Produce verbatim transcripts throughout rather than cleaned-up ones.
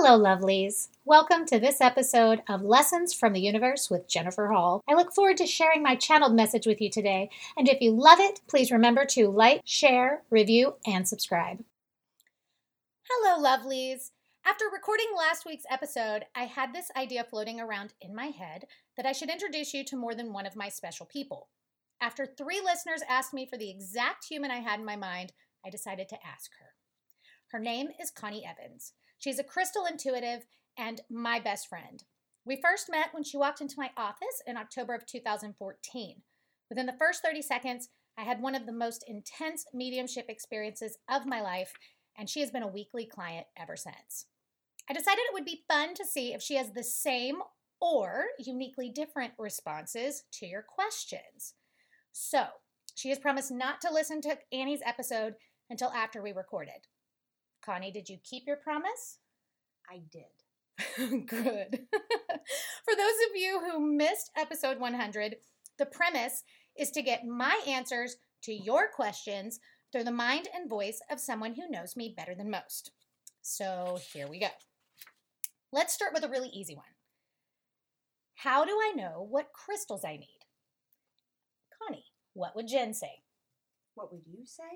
Hello, lovelies. Welcome to this episode of Lessons from the Universe with Jennifer Hall. I look forward to sharing my channeled message with you today, and if you love it, please remember to like, share, review, and subscribe. Hello, lovelies. After recording last week's episode, I had this idea floating around in my head that I should introduce you to more than one of my special people. After three listeners asked me for the exact human I had in my mind, I decided to ask her. Her name is Connie Evans. She's a crystal intuitive and my best friend. We first met when she walked into my office in October of two thousand fourteen. Within the first thirty seconds, I had one of the most intense mediumship experiences of my life, and she has been a weekly client ever since. I decided it would be fun to see if she has the same or uniquely different responses to your questions. So, she has promised not to listen to Annie's episode until after we recorded. Connie, did you keep your promise? I did. Good. For those of you who missed episode one hundred, the premise is to get my answers to your questions through the mind and voice of someone who knows me better than most. So here we go. Let's start with a really easy one. How do I know what crystals I need? Connie, what would Jen say? What would you say?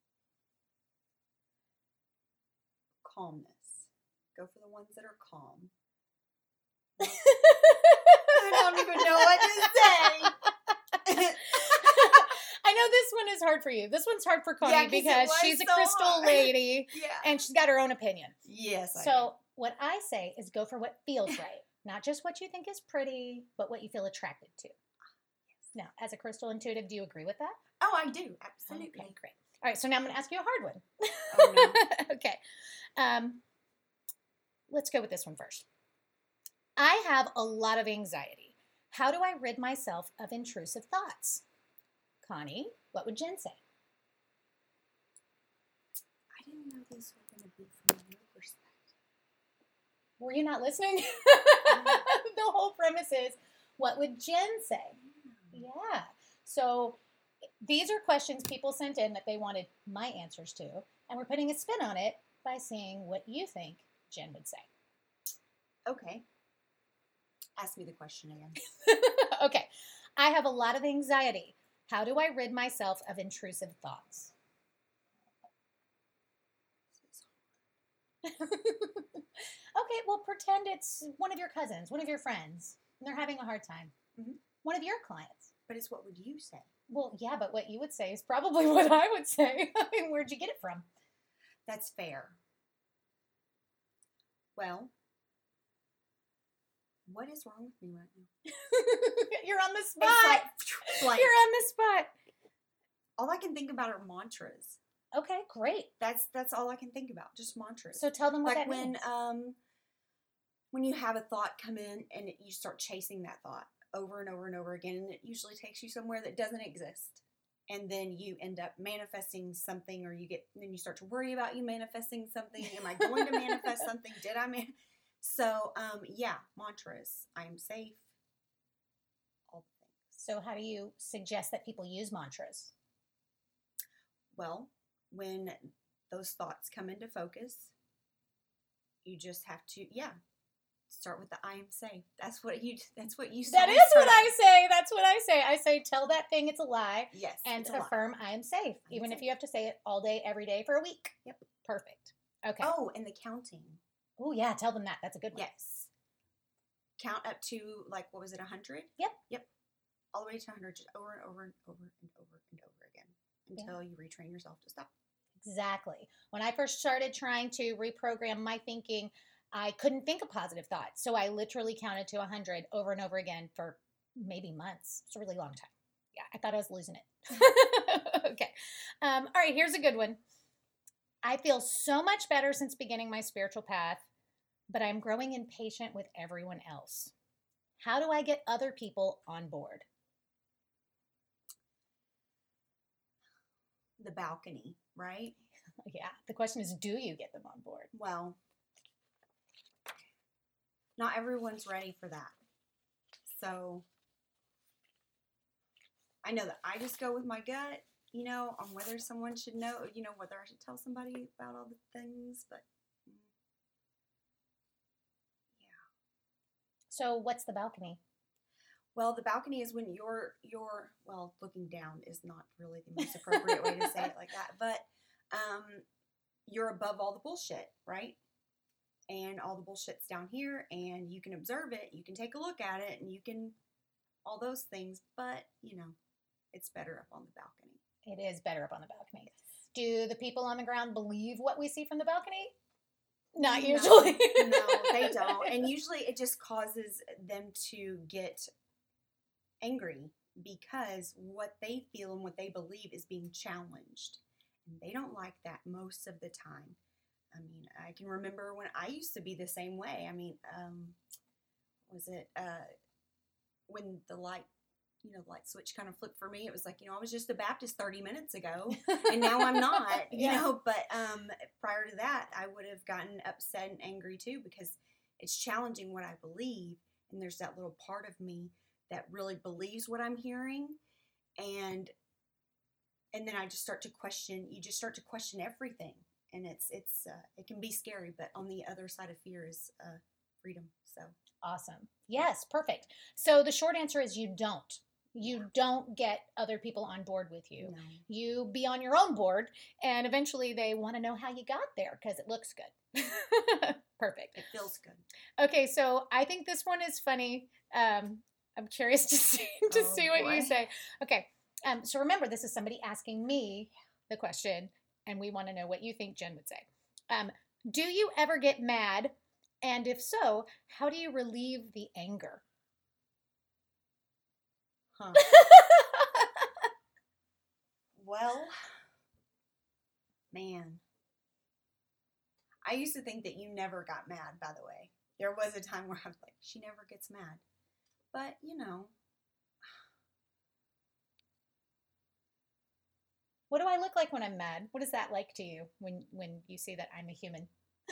Calmness. Go for the ones that are calm. I don't even know what to say. I know this one is hard for you. This one's hard for Connie Yeah, 'cause because it she's a was so crystal hard. lady Yeah. and she's got her own opinion. Yes, I So what I say is go for what feels right. Not just what you think is pretty, but what you feel attracted to. Now, as a crystal intuitive, do you agree with that? Oh, I do. Absolutely. Okay, great. All right, so now I'm going to ask you a hard one. Oh, no. Okay. Um, let's go with this one first. I have a lot of anxiety. How do I rid myself of intrusive thoughts? Connie, what would Jen say? I didn't know these were going to be from your perspective. Were you not listening? The whole premise is, what would Jen say? Yeah. So these are questions people sent in that they wanted my answers to, and we're putting a spin on it by seeing what you think Jen would say. Okay. Ask me the question again. Okay. I have a lot of anxiety. How do I rid myself of intrusive thoughts? Okay, well, pretend it's one of your cousins, one of your friends, and they're having a hard time. Mm-hmm. One of your clients. But it's what would you say? Well, yeah, but what you would say is probably what I would say. I mean, where'd you get it from? That's fair. Well, what is wrong with me right now? You're on the It's spot. like, blank. You're on the spot. All I can think about are mantras. Okay, great. That's that's all I can think about. Just mantras. So tell them what like that when means. um when you have a thought come in and it, you start chasing that thought over and over and over again, and it usually takes you somewhere that doesn't exist, and then you end up manifesting something, or you get then you start to worry about you manifesting something. Am I going to manifest something? Did I man? So um yeah, mantras. I am safe. All the things. So how do you suggest that people use mantras? Well, when those thoughts come into focus, you just have to yeah. Start with the I am safe. That's what you that's what you say. That is what I say. That's what I say. I say tell that thing it's a lie. Yes. And it's a lie. affirm I am safe. I'm even safe. if you have to say it all day, every day for a week. Yep. Perfect. Okay. Oh, and the counting. Oh, yeah. Tell them that. That's a good one. Yes. Count up to, like, what was it, one hundred? Yep. Yep. All the way to one hundred, just over and over and over and over and over again until yeah. you retrain yourself to stop. Exactly. When I first started trying to reprogram my thinking, I couldn't think of positive thoughts. So I literally counted to one hundred over and over again for maybe months. It's a really long time. Yeah, I thought I was losing it. Okay. Um, all right, here's a good one. I feel so much better since beginning my spiritual path, but I'm growing impatient with everyone else. How do I get other people on board? The balcony, right? Yeah. The question is, do you get them on board? Well, not everyone's ready for that. So I know that I just go with my gut, you know, on whether someone should know, you know, whether I should tell somebody about all the things, but So what's the balcony? Well, the balcony is when you're, you're, well, looking down is not really the most appropriate way to say it like that, but um, you're above all the bullshit, right? And all the bullshit's down here, and you can observe it, you can take a look at it, and you can, all those things, but, you know, it's better up on the balcony. It is better up on the balcony. Do the people on the ground believe what we see from the balcony? Not No, usually. no, they don't. And usually it just causes them to get angry because what they feel and what they believe is being challenged. And they don't like that most of the time. I mean, I can remember when I used to be the same way. I mean, um, was it uh, when the light, you know, the light switch kind of flipped for me? It was like, you know, I was just a Baptist thirty minutes ago, and now I'm not, you Yeah. know. But um, prior to that, I would have gotten upset and angry too, because it's challenging what I believe, and there's that little part of me that really believes what I'm hearing, and and then I just start to question. You just start to question everything. And it's it's uh, it can be scary, but on the other side of fear is uh, freedom. So Awesome. Yes, perfect. So the short answer is you don't. You don't get other people on board with you. no. You be on your own board, and eventually they want to know how you got there because it looks good. Perfect. It feels good. Okay, so I think this one is funny. Um, I'm curious to see to Oh, see what boy. you say. Okay, um, so remember, this is somebody asking me the question, and we want to know what you think Jen would say. Um, do you ever get mad? And if so, how do you relieve the anger? Huh. Well, man. I used to think that you never got mad, by the way. There was a time where I was like, she never gets mad. But, you know, What do I look like when I'm mad? What is that like to you when when you see that I'm a human?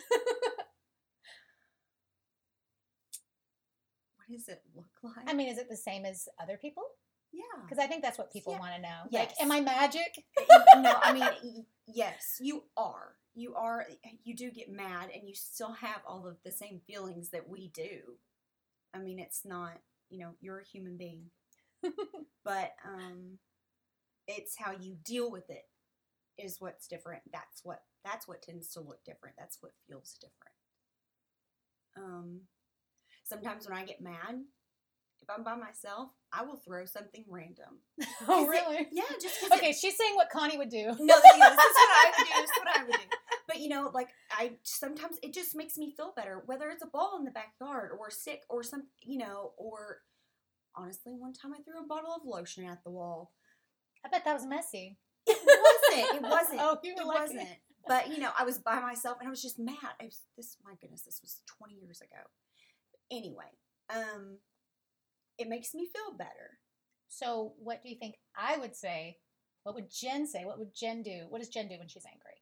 what does it look like? I mean, is it the same as other people? yeah. Because I think that's what people Yeah. want to know. Yes. Like, am I magic? No, I mean, y- yes, you are. You are. You do get mad, and you still have all of the same feelings that we do. I mean, it's not, you know, you're a human being. But um, it's how you deal with it is what's different. That's what that's what tends to look different. That's what feels different. Um, sometimes when I get mad, if I'm by myself, I will throw something random. Oh, 'Cause it- really? yeah, just 'cause Okay, it, she's saying what Connie would do. no, no, no, this is what I would do. This is what I would do. But you know, like I sometimes it just makes me feel better, whether it's a ball in the backyard or sick or some, you know, or honestly, one time I threw a bottle of lotion at the wall. I bet that was messy. It wasn't. It wasn't. Oh, you were It lucky. wasn't. But you know, I was by myself and I was just mad. I was this. My goodness, this was twenty years ago. Anyway, um, it makes me feel better. So, what do you think I would say? What would Jen say? What would Jen do? What does Jen do when she's angry?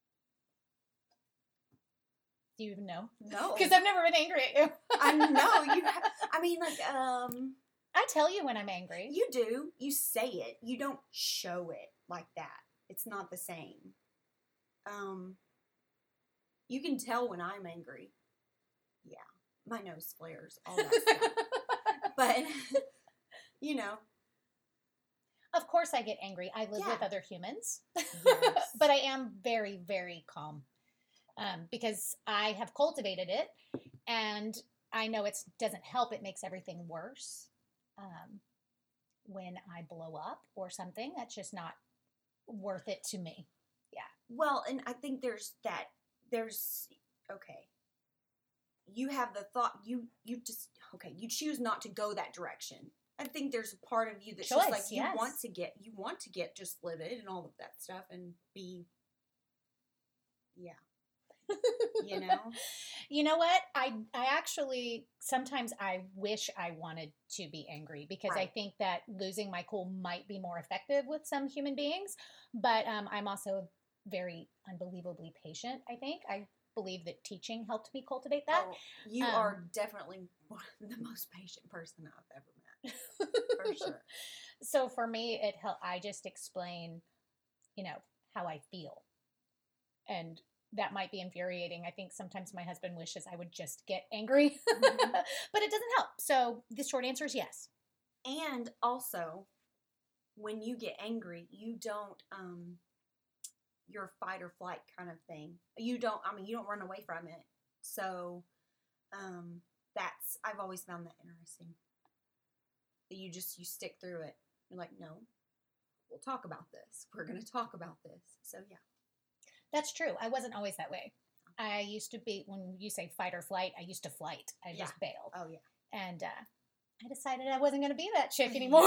Do you even know? No, Because I've never been angry at you. I know you. Have, I mean, like, um, I tell you when I'm angry. you do. You say it. You don't show it like that. It's not the same. Um, you can tell when I'm angry. Yeah, my nose flares, all that stuff. But you know, Of course, I get angry. I live Yeah. with other humans, Yes. but I am very, very calm um, because I have cultivated it, and I know it doesn't help. It makes everything worse um, when I blow up or something. That's just not worth it to me. well, and I think there's that. There's okay. You have the thought. You you just okay. You choose not to go that direction. I think there's a part of you that's just Choice, like you yes. want to get. You want to get just livid and all of that stuff and be. Yeah. You know. You know what? I I actually sometimes I wish I wanted to be angry because I Right. think that losing my cool might be more effective with some human beings. But um, I'm also very unbelievably patient. I think I believe that teaching helped me cultivate that. Oh, you Um, are definitely one of the most patient person I've ever met, for sure. So for me, it helped. I just explain, you know, how I feel, and that might be infuriating. I think sometimes my husband wishes I would just get angry, Mhm. but it doesn't help. So the short answer is yes. And also, when you get angry, you don't, um, your fight or flight kind of thing. You don't, I mean, you don't run away from it. So, um, that's, I've always found that interesting. That you just, you stick through it. You're like, no, we'll talk about this. We're going to talk about this. So, yeah. That's true. I wasn't always that way. I used to be, when you say fight or flight, I used to flight. I Yeah. just bailed. Oh, yeah. And uh, I decided I wasn't going to be that chick anymore.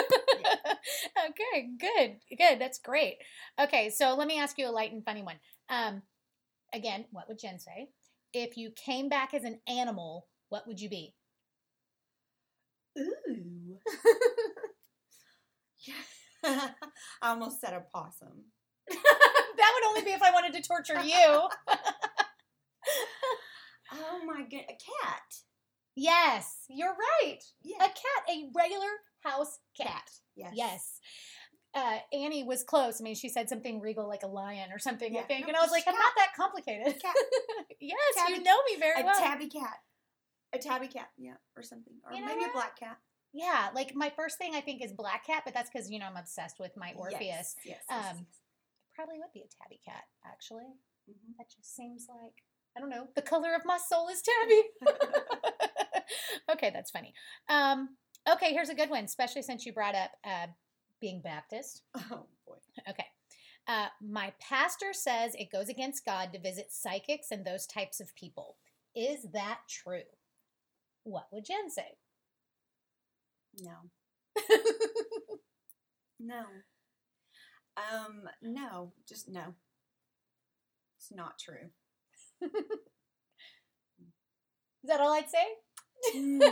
Okay, good. Good. That's great. Okay, so let me ask you a light and funny one. Um, again, what would Jen say? If you came back as an animal, what would you be? Ooh. I almost said a possum. That would only be if I wanted to torture you. Oh my god, a cat. Yes, you're right. Yeah. A cat, a regular house cat. Cat. Yes. Yes. Uh, Annie was close. I mean, she said something regal like a lion or something, I Yeah. think. No, and I was just like, I'm cat. not that complicated. Cat. Yes, Tabby- you know me very A well. tabby cat. A tabby cat, yeah, or something. Or You know maybe what? a black cat. Yeah, like my first thing I think is black cat, but that's because, you know, I'm obsessed with my Orpheus. Yes, yes, yes, Um, yes. Probably would be a tabby cat, actually. Mhm. That just seems like, I don't know, the color of my soul is tabby. Okay, that's funny. Um, okay, here's a good one, especially since you brought up uh, being Baptist. Oh, boy. Okay. Uh, my pastor says it goes against God to visit psychics and those types of people. Is that true? What would Jen say? No. No. Um, no. Just no. It's not true. Is that all I'd say? Mm.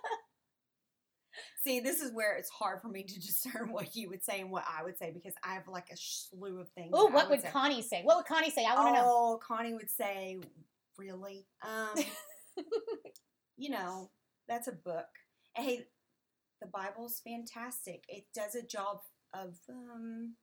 See, this is where it's hard for me to discern what you would say and what I would say because I have like a slew of things. Oh, that I what would say. Connie say? What would Connie say? I want to know. Oh, Connie would say, really? Um, you know, that's a book. And hey, the Bible's fantastic. It does a job of um,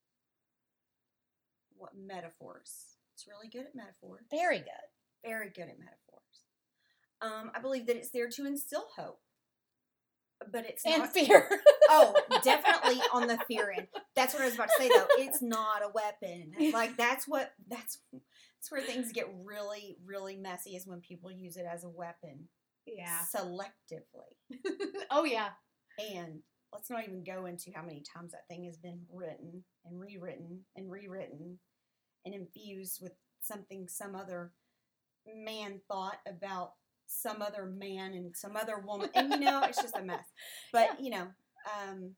what metaphors. It's really good at metaphors. Very good. Very good at metaphors. Um, I believe that it's there to instill hope, but it's And not fear. Oh, definitely on the fear end. That's what I was about to say though. It's not a weapon. Like that's what that's that's where things get really, really messy is when people use it as a weapon. Yeah. Selectively. Oh, yeah. And let's not even go into how many times that thing has been written and rewritten and rewritten and infused with something some other man thought about some other man and some other woman. And, you know, it's just a mess. But, Yeah. you know, um,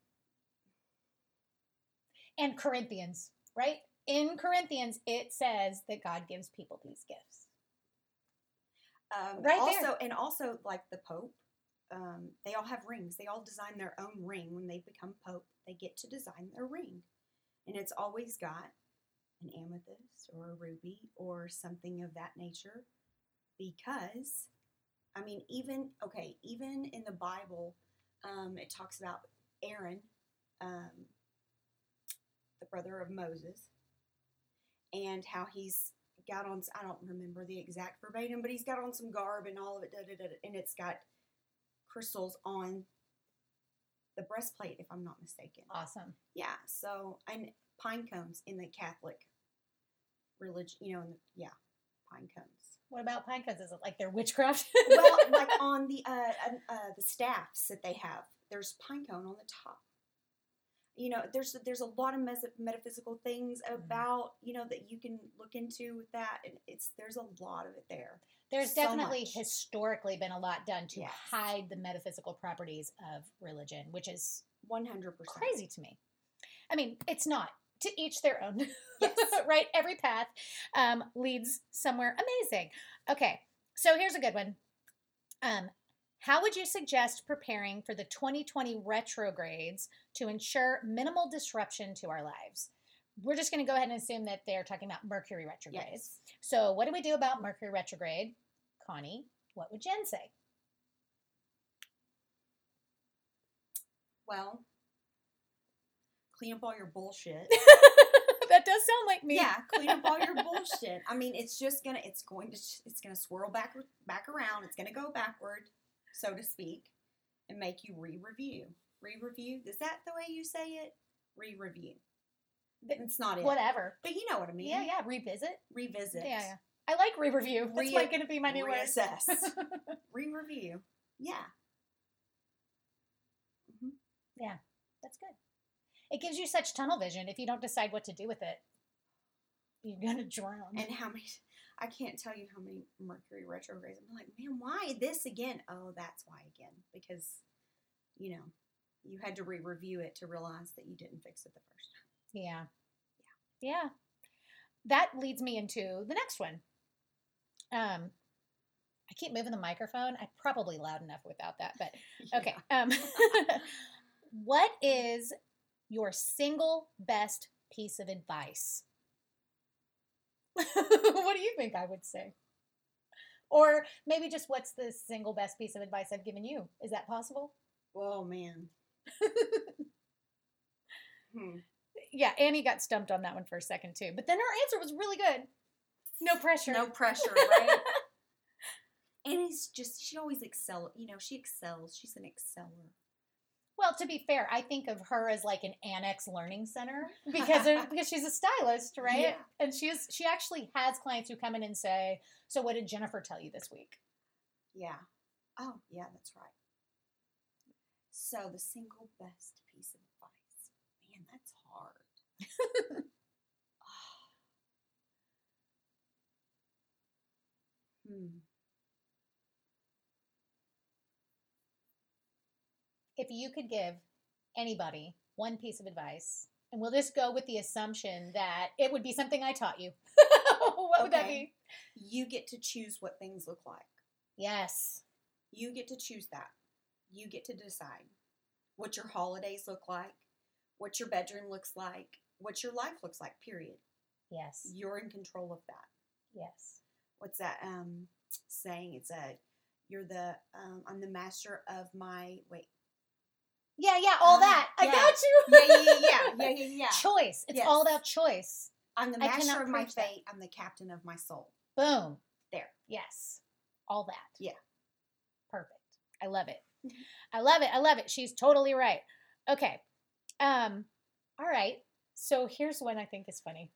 And Corinthians, right? In Corinthians, it says that God gives people these gifts. um, Right also, there. and also like the Pope, um, they all have rings. They all design their own ring. When they become Pope, they get to design their ring. And it's always got an amethyst or a ruby or something of that nature. Because, I mean, even, okay, even in the Bible, um, it talks about Aaron, um, the brother of Moses, and how he's got on, I don't remember the exact verbatim, but he's got on some garb and all of it, da, da, da, and it's got crystals on the breastplate, if I'm not mistaken. Awesome. Yeah, so, and pine cones in the Catholic religion, you know, in the, yeah, pine cones. What about pine cones? Is it like their witchcraft? Well, like on the uh, uh, the staffs that they have, there's pine cone on the top. You know, there's there's a lot of mes- metaphysical things about you know that you can look into with that, and it's there's a lot of it there. There's So definitely much. historically been a lot done to Yes. hide the metaphysical properties of religion, which is One hundred percent crazy to me. I mean, it's not. To each their own. Yes. Right? Every path um, leads somewhere amazing. Okay, so here's a good one. Um, how would you suggest preparing for the twenty twenty retrogrades to ensure minimal disruption to our lives? We're just going to go ahead and assume that they're talking about Mercury retrogrades. Yes. So what do we do about Mercury retrograde? Connie, what would Jen say? Well, clean up all your bullshit. That does sound like me. Yeah, clean up all your bullshit. I mean, it's just gonna, it's going to, it's gonna swirl back, back around. It's gonna go backward, so to speak, and make you re-review. Re-review. Is that the way you say it? Re-review. It's not it. Whatever. But you know what I mean. Yeah, yeah. Revisit. Revisit. Yeah, yeah. I like re-review. That's Re- like going to be my new word. Reassess. Re-review. Yeah. Mm-hmm. Yeah, that's good. It gives you such tunnel vision. If you don't decide what to do with it, you're going to drown. And how many, I can't tell you how many Mercury retrogrades. I'm like, man, why this again? Oh, that's why again. Because, you know, you had to re-review it to realize that you didn't fix it the first time. Yeah. Yeah. Yeah. That leads me into the next one. Um, I keep moving the microphone. I'm probably loud enough without that, but okay. Yeah. Um, what is your single best piece of advice? What do you think I would say? Or maybe just what's the single best piece of advice I've given you? Is that possible? Oh, man. hmm. Yeah, Annie got stumped on that one for a second too. But then her answer was really good. No pressure. No pressure, right? Annie's just, she always excels. You know, she excels. She's an exceller. Well, to be fair, I think of her as like an annex learning center because of, because she's a stylist, right? Yeah. And she is she actually has clients who come in and say, "So what did Jennifer tell you this week?" Yeah. Oh, yeah, that's right. So the single best piece of advice. Man, that's hard. hmm. If you could give anybody one piece of advice, and we'll just go with the assumption that it would be something I taught you. What would that be? You get to choose what things look like. Yes. You get to choose that. You get to decide what your holidays look like, what your bedroom looks like, what your life looks like, period. Yes. You're in control of that. Yes. What's that um, saying? It's a, you're the, um, I'm the master of my, wait. Yeah, yeah, all Uh, that. I yeah. got you. Yeah, yeah, yeah, yeah, yeah, yeah, yeah. Choice. It's Yes. all about choice. I'm the I master cannot of my preach that. fate. I'm the captain of my soul. Boom. There. Yes. All that. Yeah. Perfect. I love it. I love it. I love it. She's totally right. Okay. Um, all right. So here's one I think is funny.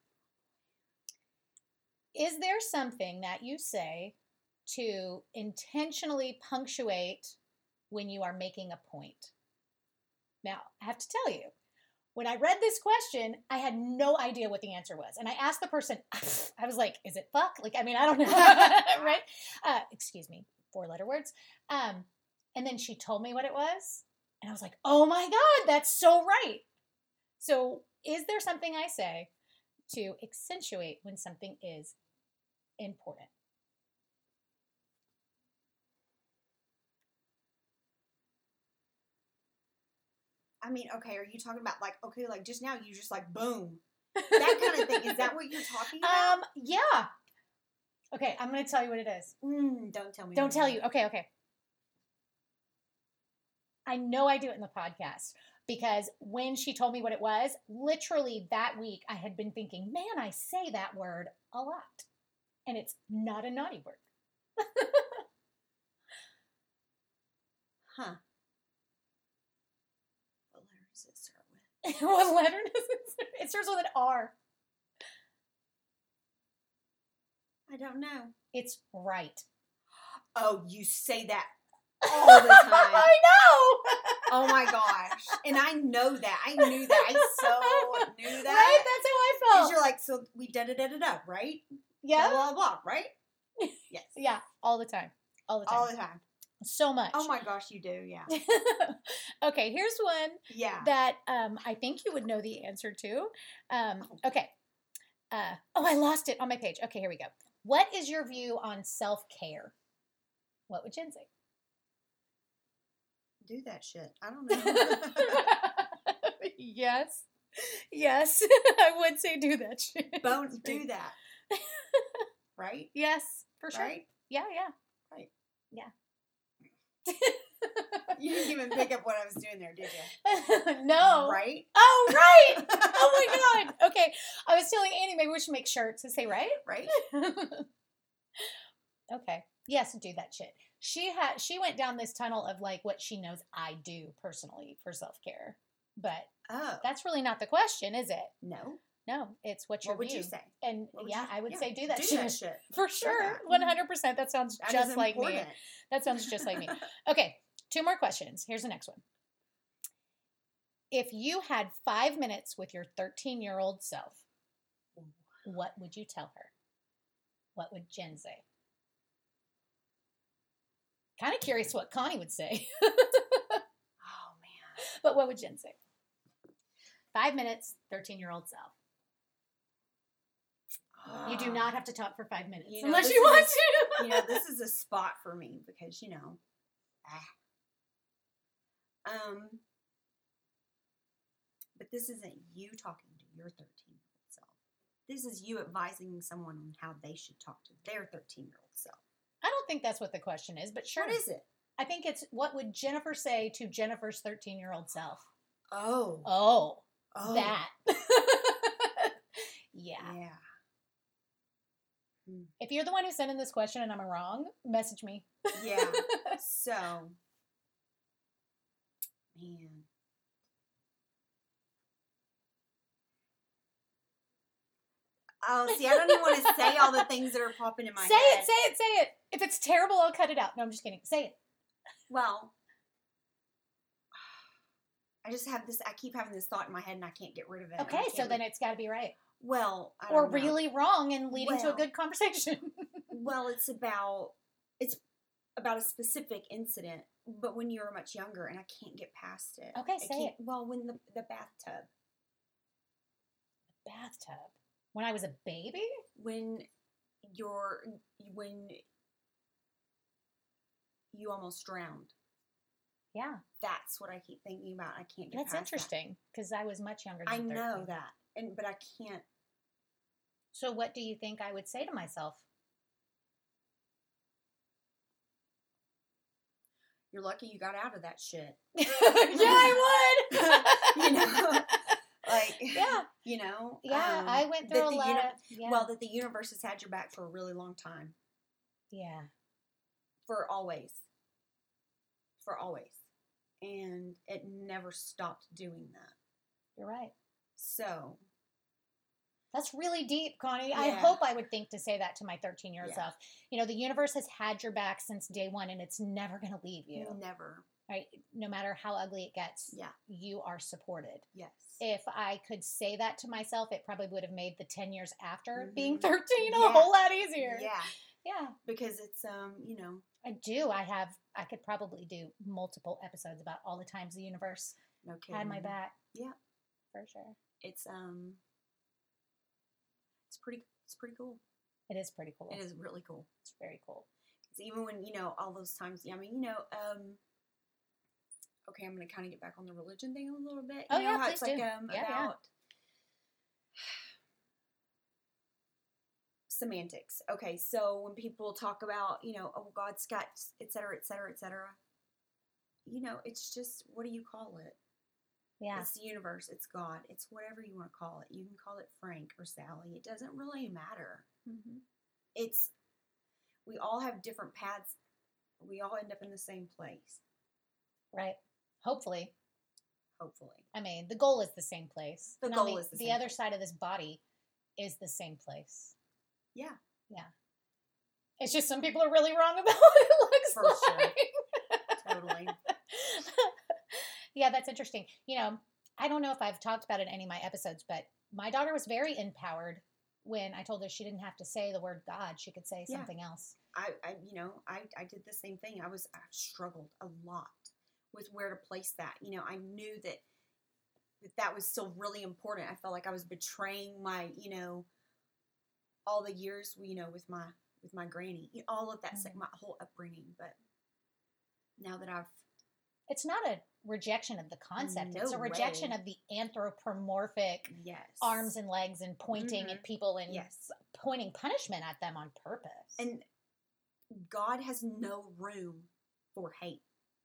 Is there something that you say to intentionally punctuate when you are making a point? Now, I have to tell you, when I read this question, I had no idea what the answer was. And I asked the person, I was like, is it fuck? Like, I mean, I don't know. Right? Uh, excuse me, four letter words. Um, and then she told me what it was. And I was like, oh my God, that's so right. So is there something I say to accentuate when something is important? I mean, okay, are you talking about like, okay, like just now you just like, boom. That kind of thing. Is that what you're talking about? Um, yeah. Okay, I'm going to tell you what it is. Mm, don't tell me. Don't what tell it you. is. Okay, okay. I know I do it in the podcast because when she told me what it was, literally that week I had been thinking, man, I say that word a lot. And it's not a naughty word. Huh. What letter does it start with? What letter does it start? It starts with an R. I don't know. It's right. Oh, you say that all the time. I know. Oh my gosh. And I know that. I knew that. I so knew that. Right? That's how I Because felt. you're like, so we da da da da da, right? Yeah. Blah, blah, blah, right? Yes. Yeah. All the time. All the time. All the time. So much. Oh my gosh, you do, yeah. Okay, here's one Yeah. that um, I think you would know the answer to. Um, okay. Uh, oh, I lost it on my page. Okay, here we go. What is your view on self-care? What would Jen say? Do that shit. I don't know. Yes. Yes. I would say do that shit. Don't do that. Right? Yes, for sure. Right? Yeah, yeah. Right. Yeah. You didn't even pick up what I was doing there, did you? No. Right? Oh, right. Oh, my God. Okay. I was telling Annie, maybe we should make shirts that say right. Right? Okay. Yes, do that shit. She had. She went down this tunnel of like what she knows I do personally for self-care. But Oh. that's really not the question, is it? No. No, it's what your What would view. you say? And What would yeah, you- I would yeah, say do that do shit. that shit. For sure. that. one hundred percent. That sounds That just is like me. important. That sounds just like me. Okay, two more questions. Here's the next one. If you had five minutes with your thirteen-year-old self, what would you tell her? What would Jen say? Kind of curious what Connie would say. Oh, man. But what would Jen say? Five minutes, thirteen-year-old self. You do not have to talk for five minutes You know, unless this you is want a- to. You know, this is a spot for me because, you know, ah. Um, but this isn't you talking to your thirteen-year-old self. This is you advising someone on how they should talk to their thirteen-year-old self. I don't think that's what the question is, but sure. What is it? I think it's what would Jennifer say to Jennifer's thirteen-year-old self? Oh. Oh, Oh. that. Yeah. Yeah. If you're the one who sent in this question and I'm wrong, message me. Yeah. So, man. Oh, see, I don't even want to say all the things that are popping in my Say head. it, say it, say it. If it's terrible, I'll cut it out. No, I'm just kidding. Say it. Well, I just have this, I keep having this thought in my head and I can't get rid of it. Okay, I so can't then re- it's got to be right. Well, I Or don't know. really wrong and leading to a Well- good conversation. Well, it's about, it's about a specific incident, but when you were much younger and I can't get past it. Okay, I say can't- it. Well, when the, the bathtub, Bathtub. When I was a baby? when you're, when you almost drowned. Yeah. That's what I keep thinking about. I can't get That's past that. interesting because I was much younger than I know thirteen. that, and but I can't. So what do you think I would say to myself? You're lucky you got out of that shit. Yeah, I would. You know, like Yeah. you know, Yeah, um, I went that through a the lot uni- of, yeah. Well, that the universe has had your back for a really long time, yeah. for always, for always, and it never stopped doing that. You're right. So That's really deep, Connie. I Yeah. hope I would think to say that to my thirteen-year-old Yeah. self. You know, the universe has had your back since day one, and it's never going to leave you. never, Right? No matter how ugly it gets, yeah, you are supported. yes, If I could say that to myself, it probably would have made the ten years after Mhm. being thirteen a Yeah. whole lot easier. yeah, Yeah, because it's um, you know, I do. I have, I could probably do multiple episodes about all the times the universe no kidding. had my back. Yeah. For sure. It's um, it's pretty, it's pretty cool. It is pretty cool. It is really cool. It's very cool. 'Cause even when, you know, all those times, I mean, you know, um, okay, I'm going to kind of get back on the religion thing a little bit. You Oh, know yeah, how please it's like do. um, Yeah, yeah. about semantics. Okay, so when people talk about, you know, oh, God's got, et cetera, et cetera, et cetera, you know, it's just, what do you call it? Yeah. It's the universe. It's God. It's whatever you want to call it. You can call it Frank or Sally. It doesn't really matter. Mm-hmm. It's, we all have different paths. We all end up in the same place, Right. Hopefully. hopefully. I mean, the goal is the same place. The And on goal is the the same other place. side of this body is the same place. Yeah. Yeah. It's just some people are really wrong about what it looks For sure. like. Totally. Yeah, that's interesting. You know, I don't know if I've talked about it in any of my episodes, but my daughter was very empowered when I told her she didn't have to say the word God. She could say Yeah. something else. I, I, you know, I, I did the same thing. I was, I struggled a lot with where to place that. You know, I knew that that, that was still really important. I felt like I was betraying my, you know, all the years, you know, with my, with my granny, you know, all of that, Mhm. my whole upbringing. But now that I've, It's not a rejection of the concept. it's No a rejection way. of the anthropomorphic yes, arms and legs and pointing Mhm. at people and yes, pointing punishment at them on purpose. and God has no room for hate.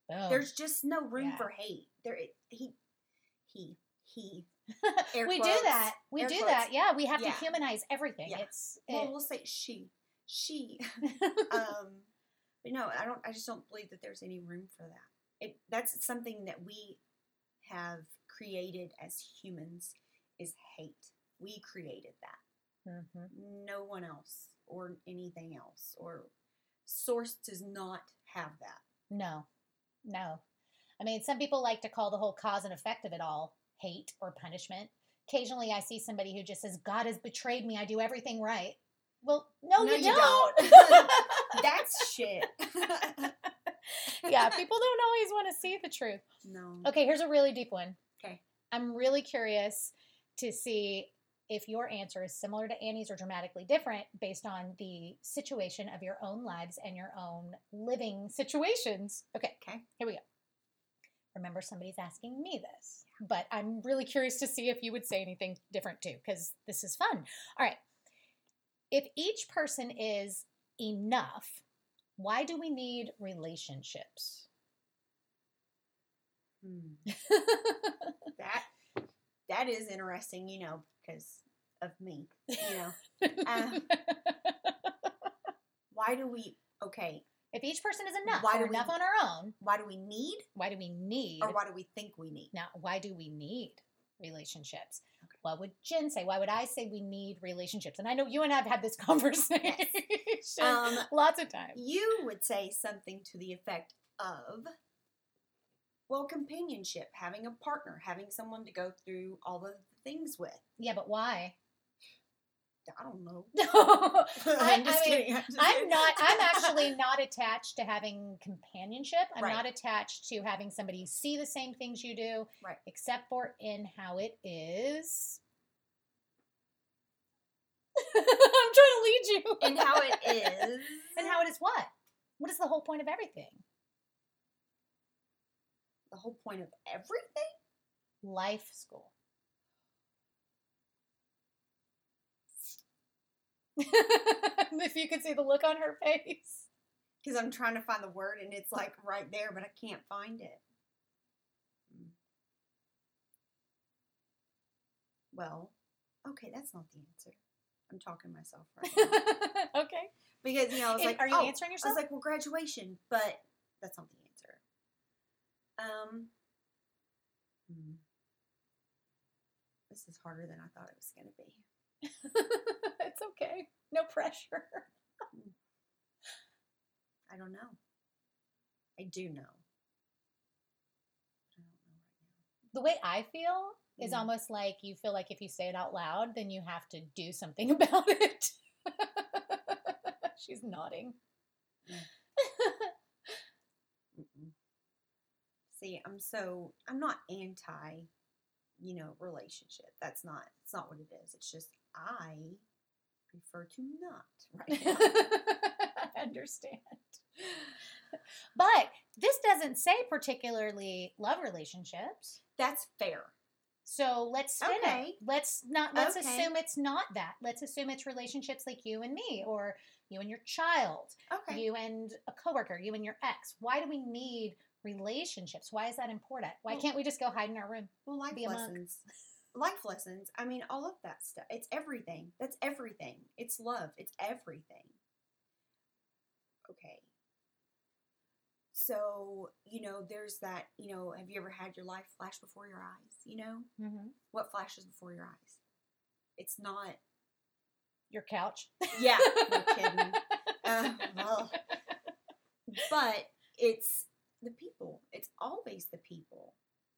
Boom. There's just no room Yeah. for hate. There, it, he, he, he. we Air do quotes. that. We Air do quotes. that. Yeah, we have Yeah. to humanize everything. Yeah. It's Well, it, we'll say she, she. um, but no, I don't. I just don't believe that there's any room for that. It that's something that we have created as humans is hate. We created that. Mhm. No one else or anything else or source does not have that. No, no. I mean, some people like to call the whole cause and effect of it all hate or punishment. Occasionally, I see somebody who just says, God has betrayed me. I do everything right. Well, no, No, you, you don't. don't. That's shit. Yeah, people don't always want to see the truth. No. Okay, here's a really deep one. Okay. I'm really curious to see if your answer is similar to Annie's or dramatically different based on the situation of your own lives and your own living situations. Okay, Okay. here we go. Remember, somebody's asking me this, but I'm really curious to see if you would say anything different too, because this is fun. All right. If each person is enough, why do we need relationships? Hmm. that that is interesting, you know, because of me, you know. Um, why do we? Okay. If each person is enough, Why we're do we- enough on our own. Why do we need, Why do we need? or why do we think we need? Now, why do we need relationships? Okay. What would Jen say? Why would I say we need relationships? And I know you and I have had this conversation Um, lots of times. You would say something to the effect of, well, companionship, having a partner, having someone to go through all the things with. Yeah, but why? I don't know. I, I'm just I mean, kidding. I'm, just I'm kidding. not. I'm actually not attached to having companionship. I'm Right. not attached to having somebody see the same things you do, Right. except for in how it is. I'm trying to lead you. And how it is. And how it is what? What is the whole point of everything? The whole point of everything? Life school. If you could see the look on her face. Because I'm trying to find the word and it's like right there, but I can't find it. Well, okay, that's not the answer. I'm talking to myself right now. Okay. Because, you know, I was And like, are you oh, answering I yourself? was like, well, graduation, but that's not the answer. Um, hmm. This is harder than I thought it was going to be. It's okay. No pressure. I don't know. I do know. I don't know right now. The way I feel is Mm. almost like you feel like if you say it out loud, then you have to do something about it. She's nodding. Mm-mm. See, I'm so, I'm not anti, you know, relationship. That's not, it's not what it is. It's just, I prefer to not right now. I understand. But this doesn't say particularly love relationships. That's fair. So let's spin Okay. it. Let's not. Let's Okay. assume it's not that. Let's assume it's relationships like you and me, or you and your child, Okay. you and a coworker, you and your ex. Why do we need relationships? Why is that important? Why Well- can't we just go hide in our room? Well, life Be a monk. lessons. Life lessons. I mean, all of that stuff. It's everything. That's everything. It's love. It's everything. Okay. So, you know, there's that, you know, have you ever had your life flash before your eyes? You know? Mm-hmm. What flashes before your eyes? It's not. Your couch. Yeah, no kidding. Uh, well, but it's the people. It's always the people.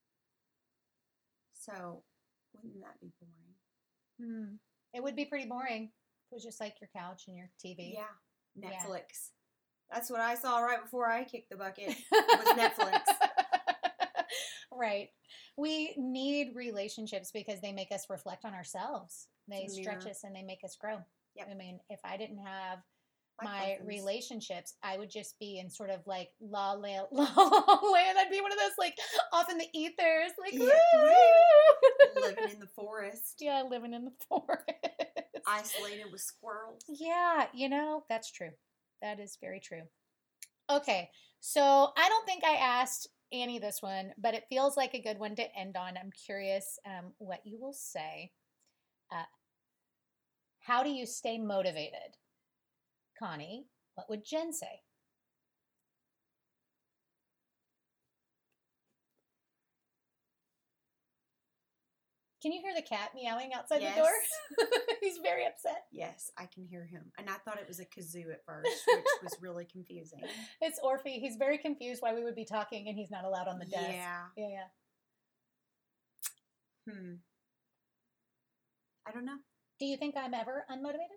So, wouldn't that be boring? Hmm. It would be pretty boring. If it was just like your couch and your T V. Yeah, Yeah. Netflix. That's what I saw right before I kicked the bucket. Was Netflix. Right. We need relationships because they make us reflect on ourselves. They It's a stretch mirror. us and they make us grow. Yep. I mean, if I didn't have Life my lessons. relationships, I would just be in sort of like la la la la land. I'd be one of those like off in the ethers, like Yeah. woo! Living in the forest, Yeah, living in the forest. isolated with squirrels. Yeah, you know, that's true. That is very true. Okay, so I don't think I asked Annie this one, but it feels like a good one to end on. I'm curious um, what you will say. Uh, how do you stay motivated? Connie, what would Jen say? Can you hear the cat meowing outside Yes. the door? He's very upset. Yes, I can hear him. And I thought it was a kazoo at first, which was really confusing. It's Orphe. He's very confused why we would be talking and he's not allowed on the desk. Yeah. Yeah, yeah. Hmm. I don't know. Do you think I'm ever unmotivated?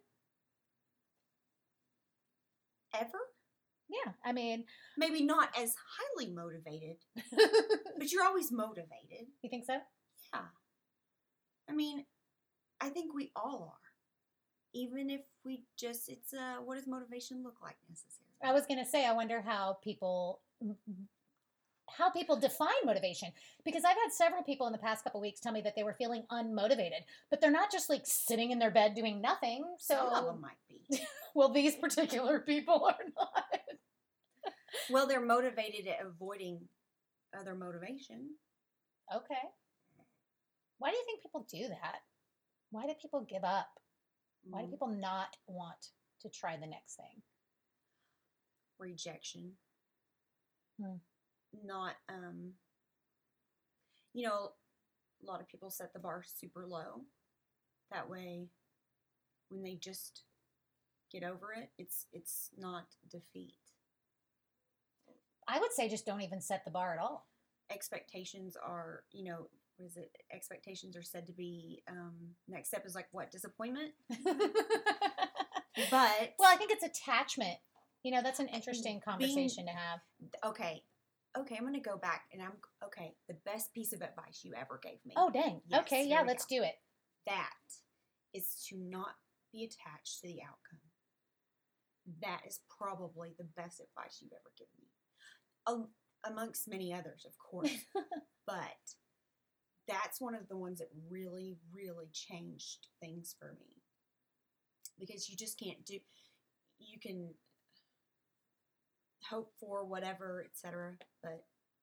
Ever? Yeah, I mean, Maybe not as highly motivated, but you're always motivated. you think so? Yeah. I mean, I think we all are. Even if we just, it's, uh, what does motivation look like necessarily? I was going to say, I wonder how people how people define motivation, because I've had several people in the past couple weeks tell me that they were feeling unmotivated, but they're not just like sitting in their bed doing nothing. So Some of them might be. Well, these particular people are not. Well, they're motivated at avoiding other motivation. Okay. Why do you think people do that? Why do people give up? Why do Mm, people not want to try the next thing? Rejection. Hmm. Not, um, you know, a lot of people set the bar super low. That way, when they just get over it, it's it's not defeat. I would say just don't even set the bar at all. Expectations are, you know, what is it? Expectations are said to be, um, next step is like what? Disappointment? But, Well, I think it's attachment. You know, that's an interesting conversation to have. okay, okay, I'm going to go back and I'm, okay, the best piece of advice you ever gave me. Oh, dang. Yes, Okay, here yeah, we let's go. do it. That is to not be attached to the outcome. That is probably the best advice you've ever given me. Um, amongst many others, of course. But that's one of the ones that really, really changed things for me. Because you just can't do, you can hope for whatever, et cetera, but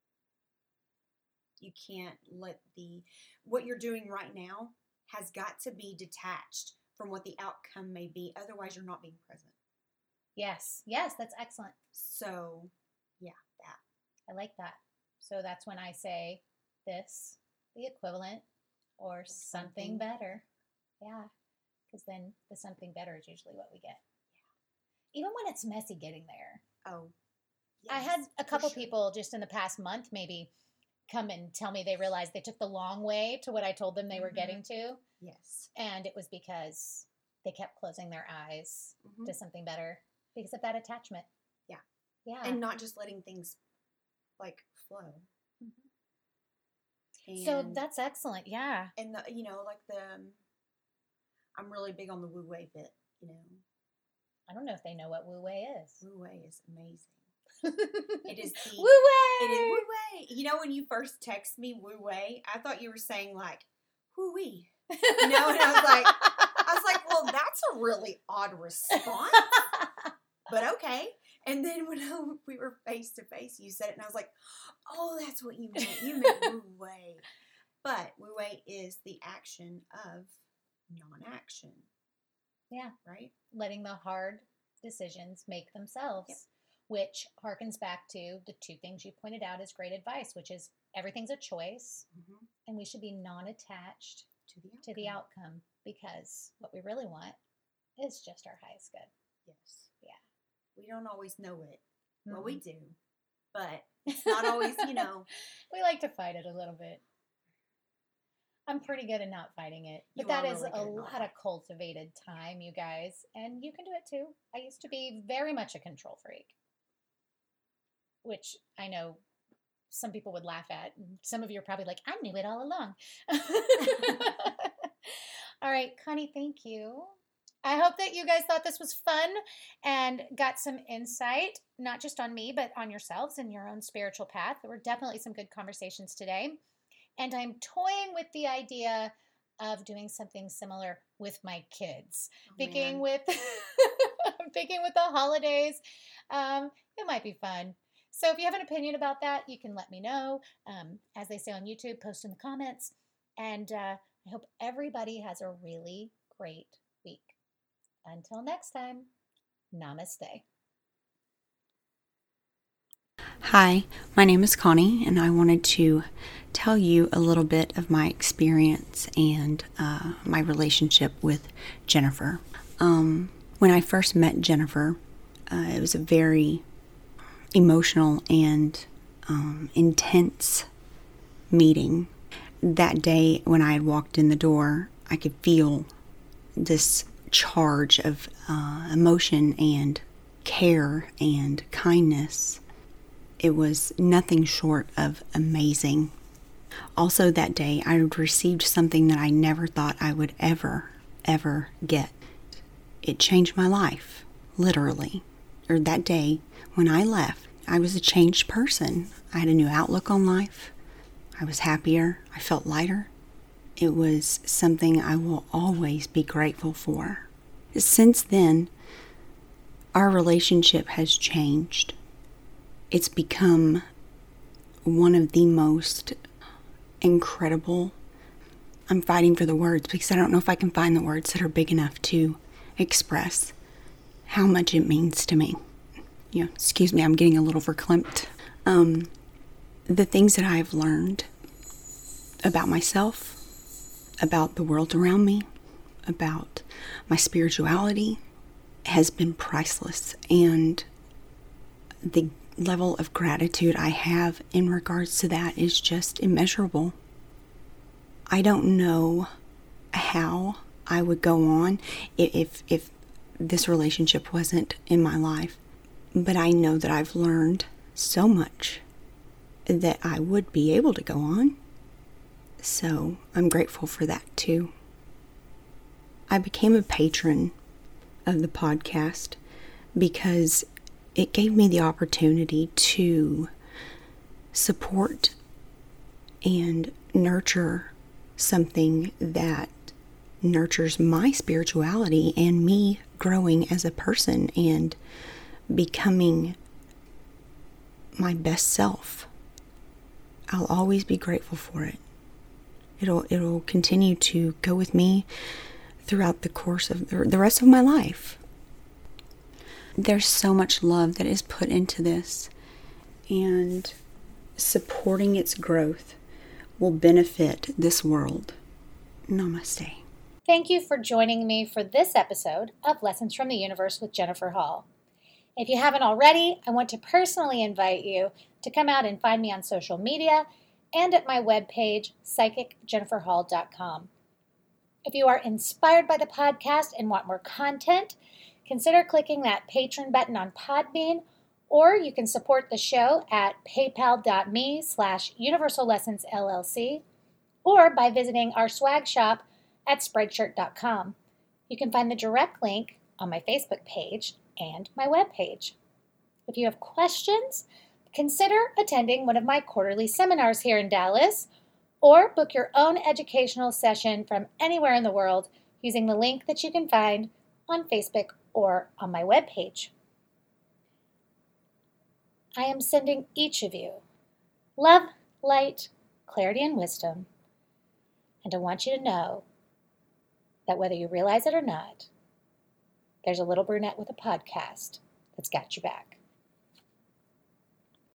you can't let the, what you're doing right now has got to be detached from what the outcome may be. Otherwise, you're not being present. Yes, yes, that's excellent. So, yeah, that. I like that. So that's when I say this, the equivalent, or something, something. better. Yeah, because then the something better is usually what we get. Yeah. Even when it's messy getting there. Oh, I yes, had a for couple sure. people just in the past month maybe come and tell me they realized they took the long way to what I told them they were Mhm. getting to. Yes. And it was because they kept closing their eyes Mhm. to something better because of that attachment. Yeah. Yeah. And not just letting things like flow. Mhm. So And, that's excellent. Yeah. and the, you know, like the, um, I'm really big on the Wu Wei bit, you know. I don't know if they know what Wu Wei is. Wu Wei is amazing. It is the Wu Wei. It is Wu Wei. You know, when you first text me Wu Wei, I thought you were saying like Wu Wei. You know, and I was like, I was like, well, that's a really odd response, but okay. And then when I, we were face to face, you said it, and I was like, oh, that's what you meant. You meant Wu Wei. But Wu Wei is the action of non-action. Yeah. Right? Letting the hard decisions make themselves, Yep. which harkens back to the two things you pointed out as great advice, which is everything's a choice, Mm-hmm. and we should be non-attached To the outcome. to the outcome, because what we really want is just our highest good. Yes. Yeah. We don't always know it. Well, Mhm. we do. But it's not always, you know. We like to fight it a little bit. I'm pretty good at not fighting it, but You that are is really good a at not lot of fighting. cultivated time, you guys, and you can do it too. I used to be very much a control freak, which I know some people would laugh at. Some of you are probably like, I knew it all along. All right, Connie, thank you. I hope that you guys thought this was fun and got some insight, not just on me, but on yourselves and your own spiritual path. There were definitely some good conversations today. And I'm toying with the idea of doing something similar with my kids. Oh, Thinking man. with, I'm thinking with the holidays, um, it might be fun. So if you have an opinion about that, you can let me know. Um, as they say on YouTube, post in the comments. And uh, I hope everybody has a really great week. Until next time, namaste. Hi, my name is Connie, and I wanted to tell you a little bit of my experience and uh, my relationship with Jennifer. Um, when I first met Jennifer, uh, it was a very emotional and um, intense meeting. That day, when I had walked in the door, I could feel this charge of uh, emotion and care and kindness. It was nothing short of amazing. Also that day, I received something that I never thought I would ever, ever get. It changed my life, literally. Or that day, when I left, I was a changed person. I had a new outlook on life. I was happier. I felt lighter. It was something I will always be grateful for. Since then, our relationship has changed. It's become one of the most incredible. I'm fighting for the words because I don't know if I can find the words that are big enough to express how much it means to me. Yeah, excuse me, I'm getting a little verklempt. Um, the things that I've learned about myself, about the world around me, about my spirituality has been priceless. And the level of gratitude I have in regards to that is just immeasurable. I don't know how I would go on if if this relationship wasn't in my life, but I know that I've learned so much that I would be able to go on. So I'm grateful for that too. I became a patron of the podcast because it gave me the opportunity to support and nurture something that nurtures my spirituality and me growing as a person and becoming my best self. I'll always be grateful for it. It'll it'll continue to go with me throughout the course of the, the rest of my life. There's so much love that is put into this, and supporting its growth will benefit this world. Namaste. Thank you for joining me for this episode of Lessons from the Universe with Jennifer Hall. If you haven't already, I want to personally invite you to come out and find me on social media and at my webpage, psychic jennifer hall dot com. If you are inspired by the podcast and want more content, consider clicking that patron button on Podbean, or you can support the show at paypal.me slash universal lessons LLC, or by visiting our swag shop at spreadshirt dot com. You can find the direct link on my Facebook page and my webpage. If you have questions, consider attending one of my quarterly seminars here in Dallas, or book your own educational session from anywhere in the world using the link that you can find on Facebook or on my webpage. I am sending each of you love, light, clarity, and wisdom, and I want you to know that whether you realize it or not, there's a little brunette with a podcast that's got your back.